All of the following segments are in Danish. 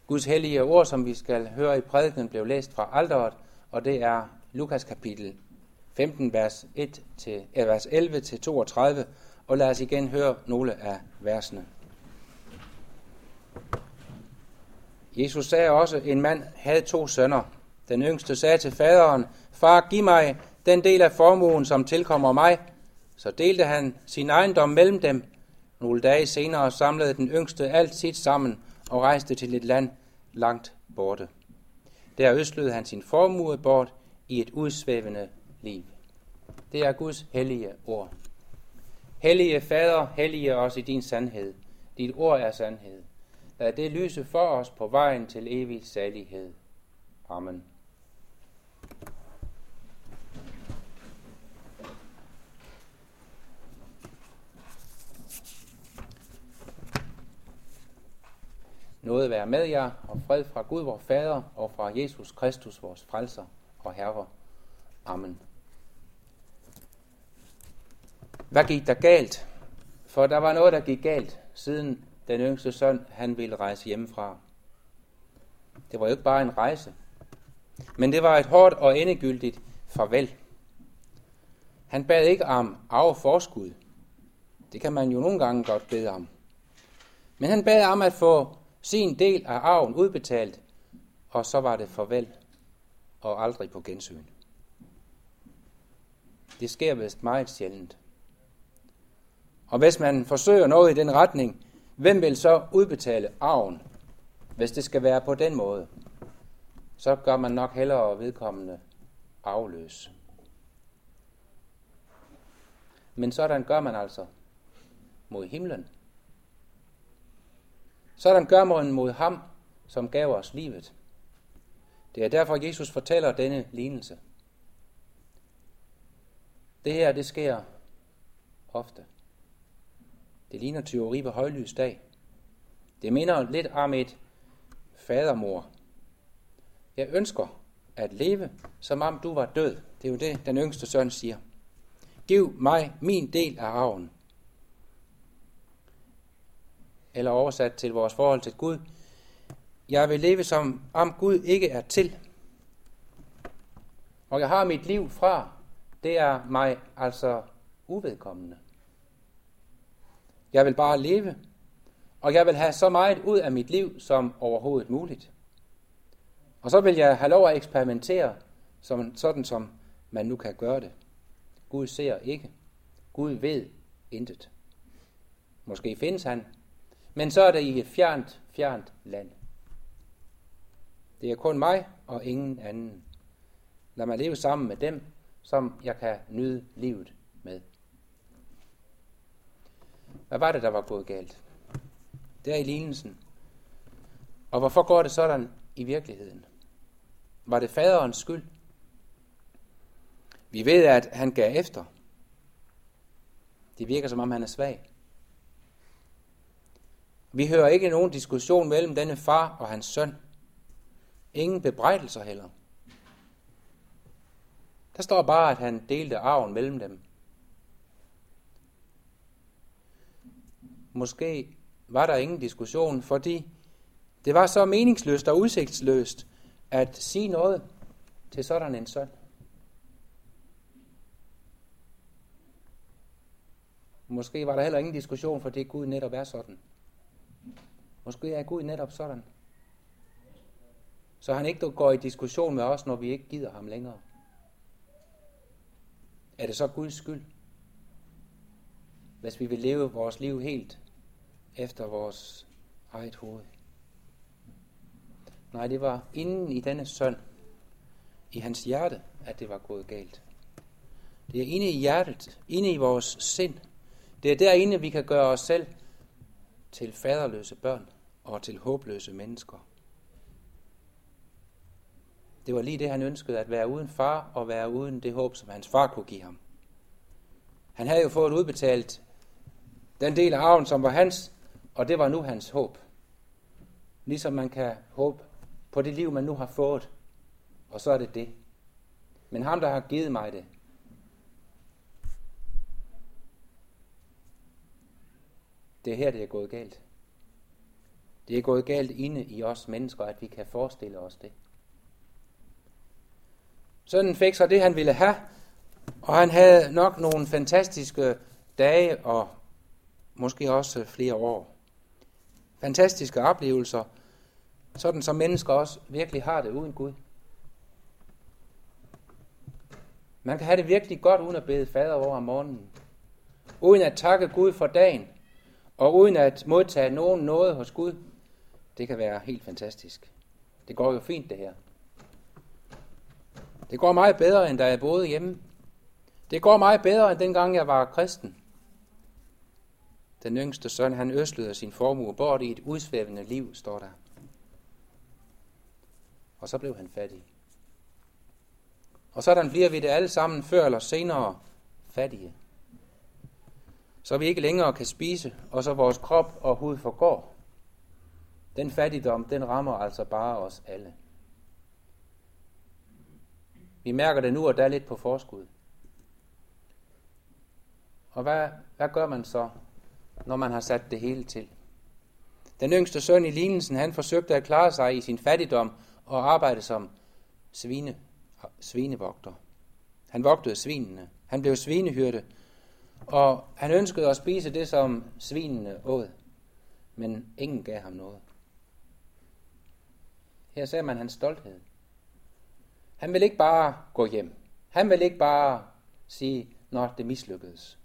Guds hellige ord, som vi skal høre i prædiken, blev læst fra alteret, og det er Lukas kapitel 15, vers 11-32, og lad os igen høre nogle af versene. Jesus sagde også, en mand havde 2 sønner. Den yngste sagde til faderen, far, giv mig den del af formuen, som tilkommer mig. Så delte han sin ejendom mellem dem. Nogle dage senere samlede den yngste alt sit sammen og rejste til et land langt borte. Der ødslede han sin formue bort i et udsvævende liv. Det er Guds hellige ord. Hellige Fader, hellige os i din sandhed. Dit ord er sandhed. Lad det lyse for os på vejen til evig salighed. Amen. Nåde være med jer, og fred fra Gud, vor Fader, og fra Jesus Kristus, vores frelser og Herre. Amen. Hvad gik der galt? For der var noget, der gik galt, siden den yngste søn, han ville rejse hjemmefra. Det var jo ikke bare en rejse, men det var et hårdt og endegyldigt farvel. Han bad ikke om arveforskud. Det kan man jo nogle gange godt bede om. Men han bad om at få sin del af arven udbetalt, og så var det farvel og aldrig på gensyn. Det sker vist meget sjældent. Og hvis man forsøger noget i den retning, hvem vil så udbetale arven, hvis det skal være på den måde? Så gør man nok hellere vedkommende arveløs. Men sådan gør man altså mod himlen. Sådan gør man mod ham, som gav os livet. Det er derfor, Jesus fortæller denne lignelse. Det her, det sker ofte. Det ligner tyveri på højlys dag. Det minder lidt om et fadermor. Jeg ønsker at leve, som om du var død. Det er jo det, den yngste søn siger. Giv mig min del af arven. Eller oversat til vores forhold til Gud. Jeg vil leve, som om Gud ikke er til. Og jeg har mit liv fra. Det er mig altså uvedkommende. Jeg vil bare leve, og jeg vil have så meget ud af mit liv som overhovedet muligt. Og så vil jeg have lov at eksperimentere, sådan som man nu kan gøre det. Gud ser ikke. Gud ved intet. Måske findes han, men så er det i et fjernt land. Det er kun mig og ingen anden. Lad mig leve sammen med dem, som jeg kan nyde livet med. Hvad var det, der var gået galt? Det er i lignelsen. Og hvorfor går det sådan i virkeligheden? Var det faderens skyld? Vi ved, at han gav efter. Det virker, som om han er svag. Vi hører ikke nogen diskussion mellem denne far og hans søn. Ingen bebrejdelser heller. Der står bare, at han delte arven mellem dem. Måske var der ingen diskussion, fordi det var så meningsløst og udsigtsløst at sige noget til sådan en søn. Måske var der heller ingen diskussion, fordi Gud netop er sådan. Måske er Gud netop sådan. Så han ikke går i diskussion med os, når vi ikke gider ham længere. Er det så Guds skyld, hvis vi vil leve vores liv helt efter vores eget hoved? Nej, det var inden i denne søn, i hans hjerte, at det var gået galt. Det er inde i hjertet, inde i vores sind. Det er derinde, vi kan gøre os selv til faderløse børn og til håbløse mennesker. Det var lige det, han ønskede, at være uden far og være uden det håb, som hans far kunne give ham. Han havde jo fået udbetalt den del af arven, som var hans, og det var nu hans håb. Ligesom man kan håbe på det liv, man nu har fået, og så er det det. Men ham, der har givet mig det, det er her, det er gået galt. Det er gået galt inde i os mennesker, at vi kan forestille os det. Sønnen fik så det, han ville have, og han havde nok nogle fantastiske dage og måske også flere år. Fantastiske oplevelser, sådan som mennesker også virkelig har det uden Gud. Man kan have det virkelig godt uden at bede fader over om morgenen, uden at takke Gud for dagen, og uden at modtage nogen noget hos Gud. Det kan være helt fantastisk. Det går jo fint det her. Det går meget bedre, end da jeg boede hjemme. Det går meget bedre, end dengang jeg var kristen. Den yngste søn, han øslede sin formue bort i et udsvævende liv, står der. Og så blev han fattig. Og sådan bliver vi det alle sammen før eller senere fattige. Så vi ikke længere kan spise, og så vores krop og hud forgår. Den fattigdom, den rammer altså bare os alle. Vi mærker det nu, og der er lidt på forskud. Og hvad gør man så, når man har sat det hele til? Den yngste søn i lignelsen, han forsøgte at klare sig i sin fattigdom og arbejde som svinevogter. Han vogtede svinene. Han blev svinehyrde, og han ønskede at spise det, som svinene åd. Men ingen gav ham noget. Her ser man hans stolthed. Han vil ikke bare gå hjem. Han vil ikke bare sige, når det mislykkedes.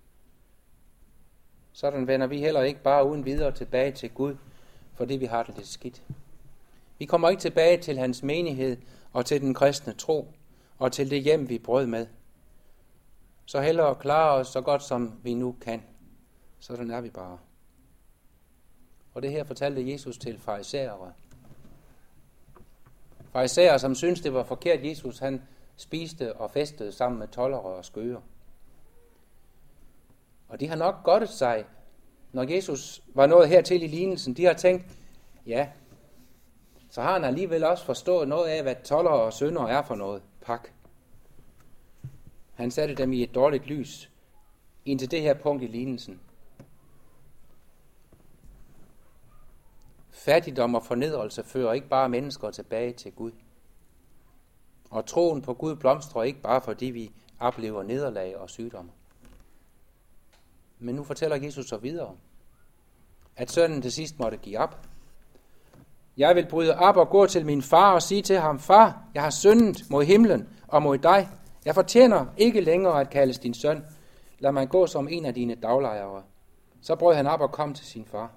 Sådan vender vi heller ikke bare uden videre tilbage til Gud, fordi vi har det lidt skidt. Vi kommer ikke tilbage til hans menighed og til den kristne tro og til det hjem, vi brød med. Så hellere klare os så godt, som vi nu kan. Sådan er vi bare. Og det her fortalte Jesus til farisæere. Farisæere, som syntes, det var forkert, Jesus han spiste og festede sammen med toldere og skøger. Og de har nok godtet sig, når Jesus var nået hertil i lignelsen. De har tænkt, ja, så har han alligevel også forstået noget af, hvad toldere og syndere er for noget. Pak. Han satte dem i et dårligt lys, indtil det her punkt i lignelsen. Fattigdom og fornedrelse fører ikke bare mennesker tilbage til Gud. Og troen på Gud blomstrer ikke bare, fordi vi oplever nederlag og sygdom. Men nu fortæller Jesus så videre, at sønnen til sidst måtte give op. Jeg vil bryde op og gå til min far og sige til ham, far, jeg har syndet mod himlen og mod dig. Jeg fortjener ikke længere at kaldes din søn. Lad mig gå som en af dine daglejere. Så brød han op og kom til sin far.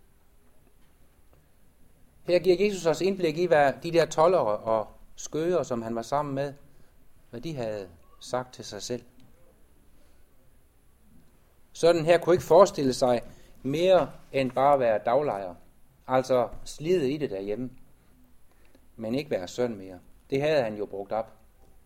Her giver Jesus os indblik i, hvad de der toldere og skøger, som han var sammen med, hvad de havde sagt til sig selv. Sådan her kunne ikke forestille sig mere end bare at være daglejer. Altså slide i det derhjemme. Men ikke være søn mere. Det havde han jo brugt op.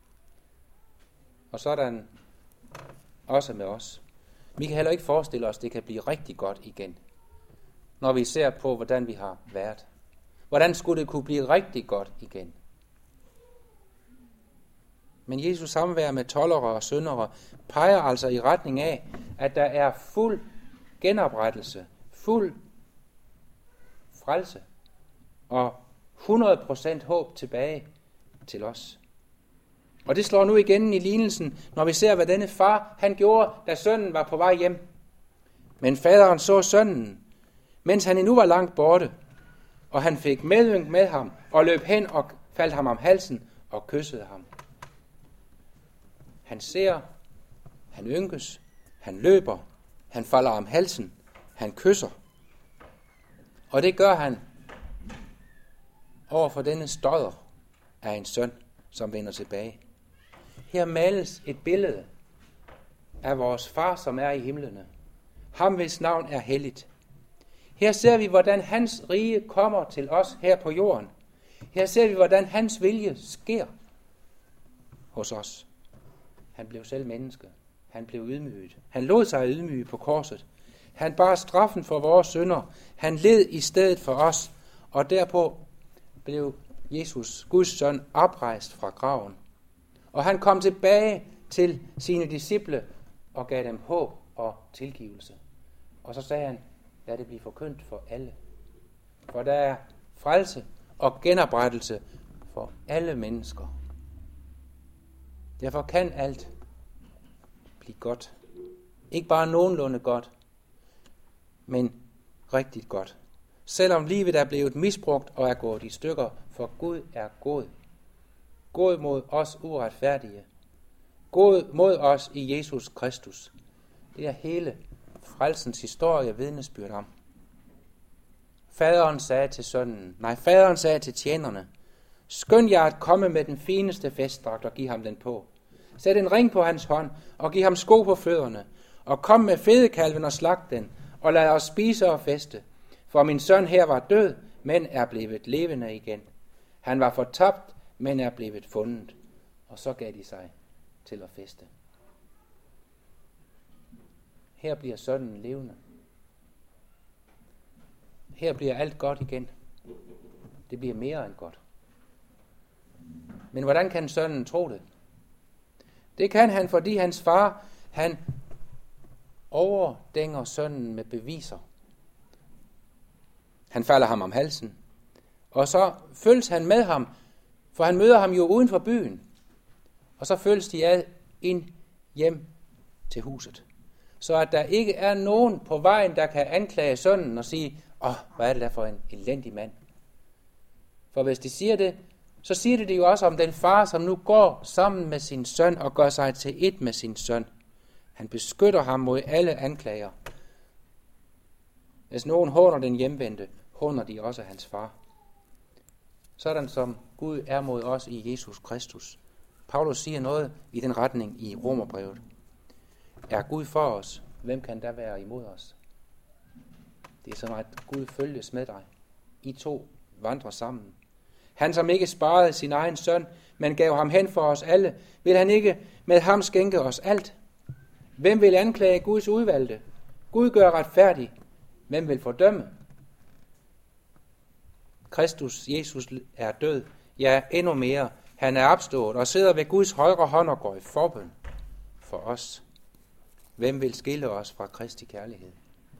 Og sådan også med os. Vi kan heller ikke forestille os, at det kan blive rigtig godt igen. Når vi ser på, hvordan vi har været. Hvordan skulle det kunne blive rigtig godt igen? Men Jesus samvær med toldere og syndere peger altså i retning af, at der er fuld genoprettelse, fuld frelse og 100% håb tilbage til os. Og det slår nu igen i lignelsen, når vi ser, hvad denne far han gjorde, da sønnen var på vej hjem. Men faderen så sønnen, mens han endnu var langt borte, og han fik medynk med ham og løb hen og faldt ham om halsen og kyssede ham. Han ser, han ynkes, han løber, han falder om halsen, han kysser. Og det gør han over for denne stodder af en søn, som vender tilbage. Her males et billede af vores far, som er i himlene. Ham, hvis navn er helligt. Her ser vi, hvordan hans rige kommer til os her på jorden. Her ser vi, hvordan hans vilje sker hos os. Han blev selv menneske. Han blev ydmyget. Han lod sig ydmyge på korset. Han bar straffen for vores synder. Han led i stedet for os. Og derpå blev Jesus, Guds søn, oprejst fra graven. Og han kom tilbage til sine disciple og gav dem håb og tilgivelse. Og så sagde han, lad det blive forkyndt for alle. For der er frelse og genoprettelse for alle mennesker. Derfor kan alt blive godt. Ikke bare nogenlunde godt, men rigtig godt. Selvom livet er blevet misbrugt og er gået i stykker, for Gud er god. God mod os uretfærdige. God mod os i Jesus Kristus. Det er hele frelsens historie vidnesbyrd om. Faderen sagde til tjenerne, skynd jer at komme med den fineste festdragt og giv ham den på. Sæt en ring på hans hånd og giv ham sko på fødderne. Og kom med fedekalven og slag den, og lad os spise og feste. For min søn her var død, men er blevet levende igen. Han var fortabt, men er blevet fundet. Og så gav de sig til at feste. Her bliver sønnen levende. Her bliver alt godt igen. Det bliver mere end godt. Men hvordan kan sønnen tro det? Det kan han, fordi hans far, han overdænger sønnen med beviser. Han falder ham om halsen. Og så følges han med ham, for han møder ham jo uden for byen. Og så følges de ad ind hjem til huset. Så at der ikke er nogen på vejen, der kan anklage sønnen og sige, hvad er det der for en elendig mand? For hvis de siger det, så siger det jo også om den far, som nu går sammen med sin søn og gør sig til et med sin søn. Han beskytter ham mod alle anklager. Hvis nogen håner den hjemvendte, håner de også hans far. Sådan som Gud er mod os i Jesus Kristus. Paulus siger noget i den retning i Romerbrevet. Er Gud for os, hvem kan der være imod os? Det er som at Gud følges med dig. I to vandrer sammen. Han som ikke sparede sin egen søn, men gav ham hen for os alle, vil han ikke med ham skænke os alt? Hvem vil anklage Guds udvalgte? Gud gør retfærdig. Hvem vil fordømme? Kristus, Jesus, er død. Ja, endnu mere. Han er opstået og sidder ved Guds højre hånd og går i forbøn for os. Hvem vil skille os fra Kristi kærlighed?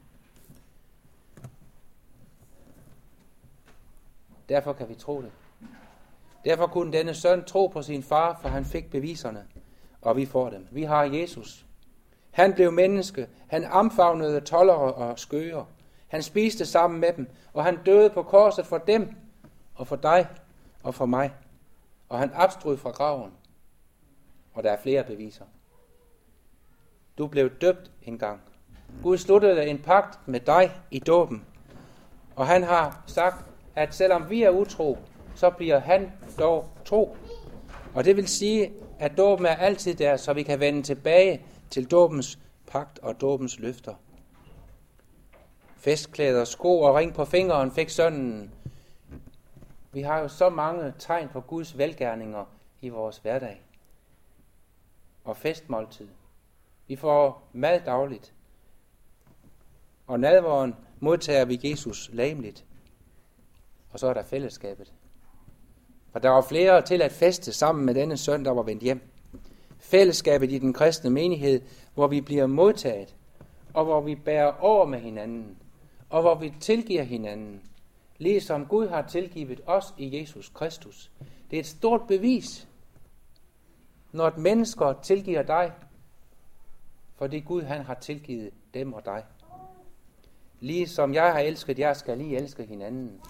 Derfor kan vi tro det. Derfor kunne denne søn tro på sin far, for han fik beviserne, og vi får dem. Vi har Jesus. Han blev menneske. Han omfavnede toldere og skøger. Han spiste sammen med dem, og han døde på korset for dem, og for dig, og for mig. Og han opstod fra graven. Og der er flere beviser. Du blev døbt engang. Gud sluttede en pagt med dig i dåben. Og han har sagt, at selvom vi er utro, så bliver han dog tro. Og det vil sige, at dåben er altid der, så vi kan vende tilbage til dåbens pagt og dåbens løfter. Festklæder, sko og ring på fingeren fik sønnen. Vi har jo så mange tegn på Guds velgerninger i vores hverdag. Og festmåltid. Vi får mad dagligt. Og nadveren modtager vi Jesus legemligt. Og så er der fællesskabet. For der var flere til at feste sammen med denne søn, der var vendt hjem. Fællesskabet i den kristne menighed, hvor vi bliver modtaget, og hvor vi bærer over med hinanden, og hvor vi tilgiver hinanden, ligesom Gud har tilgivet os i Jesus Kristus. Det er et stort bevis, når et mennesker tilgiver dig, fordi Gud han har tilgivet dem og dig. Ligesom jeg har elsket jer, skal I elske hinanden.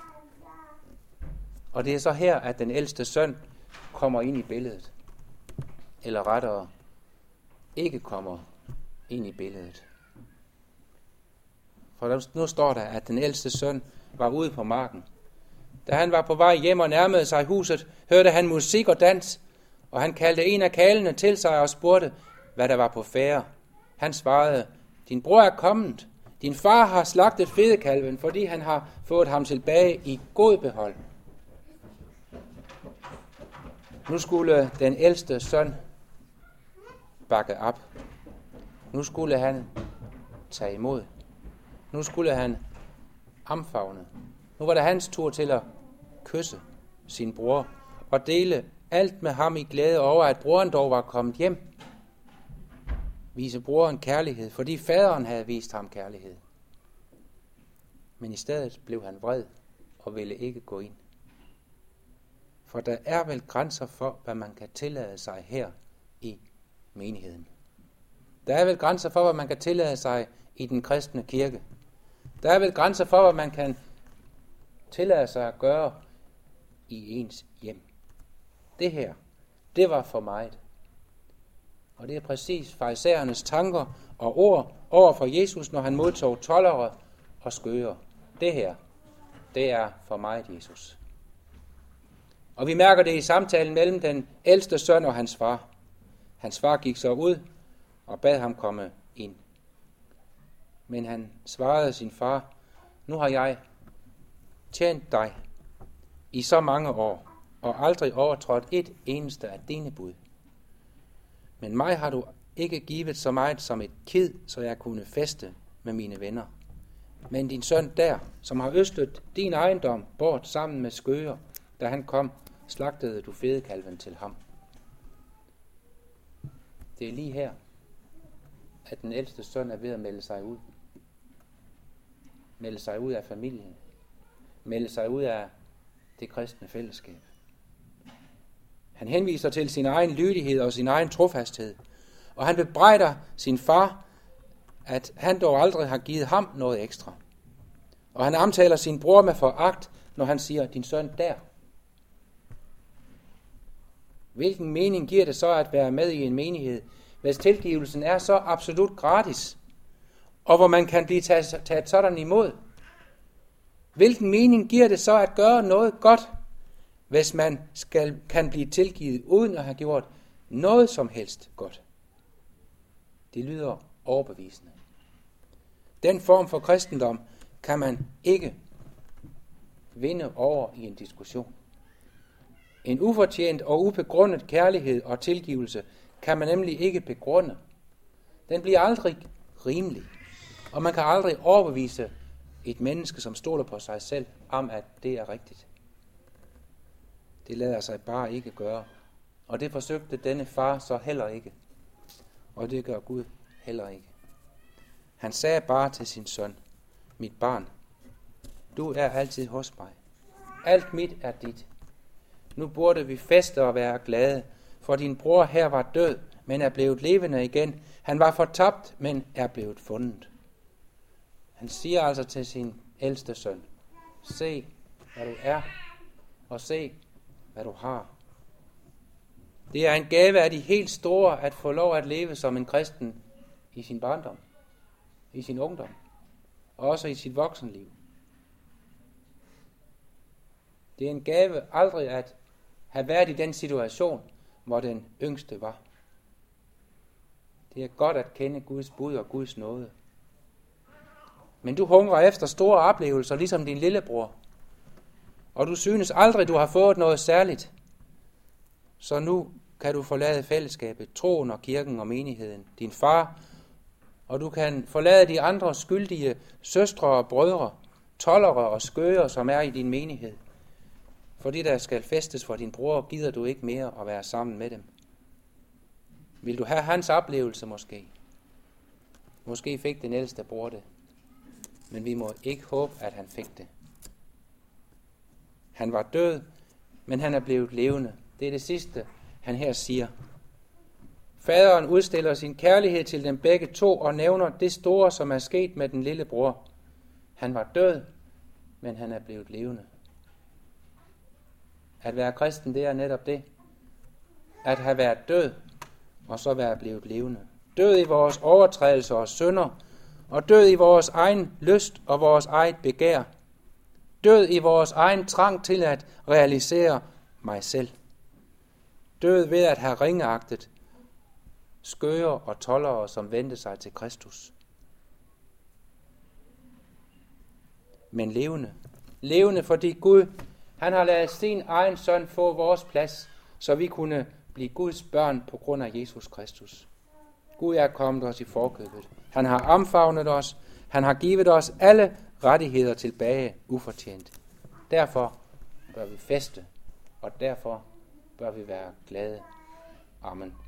Og det er så her, at den ældste søn kommer ind i billedet. Eller rettere, ikke kommer ind i billedet. For nu står der, at den ældste søn var ude på marken. Da han var på vej hjem og nærmede sig huset, hørte han musik og dans, og han kaldte en af karlene til sig og spurgte, hvad der var på færde. Han svarede, din bror er kommet. Din far har slagtet fedekalven, fordi han har fået ham tilbage i god behold. Nu skulle den ældste søn bakke op. Nu skulle han tage imod. Nu skulle han omfavne. Nu var det hans tur til at kysse sin bror og dele alt med ham i glæde over, at broren dog var kommet hjem. Vise broren kærlighed, fordi faderen havde vist ham kærlighed. Men i stedet blev han vred og ville ikke gå ind. For der er vel grænser for, hvad man kan tillade sig her i menigheden. Der er vel grænser for, hvad man kan tillade sig i den kristne kirke. Der er vel grænser for, hvad man kan tillade sig at gøre i ens hjem. Det her, det var for meget. Og det er præcis farisæernes tanker og ord over for Jesus, når han modtog toldere og skøger. Det her, det er for meget, Jesus. Og vi mærker det i samtalen mellem den ældste søn og hans far. Hans far gik så ud og bad ham komme ind. Men han svarede sin far, nu har jeg tjent dig i så mange år, og aldrig overtrådt et eneste af dine bud. Men mig har du ikke givet så meget som et kid, så jeg kunne feste med mine venner. Men din søn der, som har øslet din ejendom bort sammen med skøger, da han kom, slagtede du fedekalven til ham. Det er lige her, at den ældste søn er ved at melde sig ud. Melde sig ud af familien. Melde sig ud af det kristne fællesskab. Han henviser til sin egen lydighed og sin egen trofasthed. Og han bebrejder sin far, at han dog aldrig har givet ham noget ekstra. Og han omtaler sin bror med foragt, når han siger, din søn der. Hvilken mening giver det så at være med i en menighed, hvis tilgivelsen er så absolut gratis, og hvor man kan blive taget sådan imod? Hvilken mening giver det så at gøre noget godt, hvis man kan blive tilgivet uden at have gjort noget som helst godt? Det lyder overbevisende. Den form for kristendom kan man ikke vinde over i en diskussion. En ufortjent og ubegrundet kærlighed og tilgivelse kan man nemlig ikke begrunde. Den bliver aldrig rimelig, og man kan aldrig overbevise et menneske, som stoler på sig selv, om at det er rigtigt. Det lader sig bare ikke gøre, og det forsøgte denne far så heller ikke, og det gør Gud heller ikke. Han sagde bare til sin søn, mit barn, du er altid hos mig. Alt mit er dit. Nu burde vi feste og være glade, for din bror her var død, men er blevet levende igen. Han var fortabt, men er blevet fundet. Han siger altså til sin ældste søn, se, hvad du er, og se, hvad du har. Det er en gave af de helt store at få lov at leve som en kristen i sin barndom, i sin ungdom, og også i sit voksenliv. Det er en gave aldrig at have været i den situation, hvor den yngste var. Det er godt at kende Guds bud og Guds nåde. Men du hungrer efter store oplevelser, ligesom din lillebror. Og du synes aldrig, du har fået noget særligt. Så nu kan du forlade fællesskabet, troen og kirken og menigheden, din far, og du kan forlade de andre skyldige søstre og brødre, toldere og skøger, som er i din menighed. Fordi der skal festes for din bror, gider du ikke mere at være sammen med dem. Vil du have hans oplevelse måske? Måske fik den ældste bror det. Men vi må ikke håbe, at han fik det. Han var død, men han er blevet levende. Det er det sidste, han her siger. Faderen udstiller sin kærlighed til dem begge to og nævner det store, som er sket med den lille bror. Han var død, men han er blevet levende. At være kristen, det er netop det. At have været død, og så være blevet levende. Død i vores overtrædelser og synder, og død i vores egen lyst og vores eget begær. Død i vores egen trang til at realisere mig selv. Død ved at have ringeagtet skøger og toldere, som vendte sig til Kristus. Men levende. Levende, fordi Gud, han har ladet sin egen søn få vores plads, så vi kunne blive Guds børn på grund af Jesus Kristus. Gud er kommet os i forkøbet. Han har omfavnet os. Han har givet os alle rettigheder tilbage ufortjent. Derfor bør vi feste, og derfor bør vi være glade. Amen.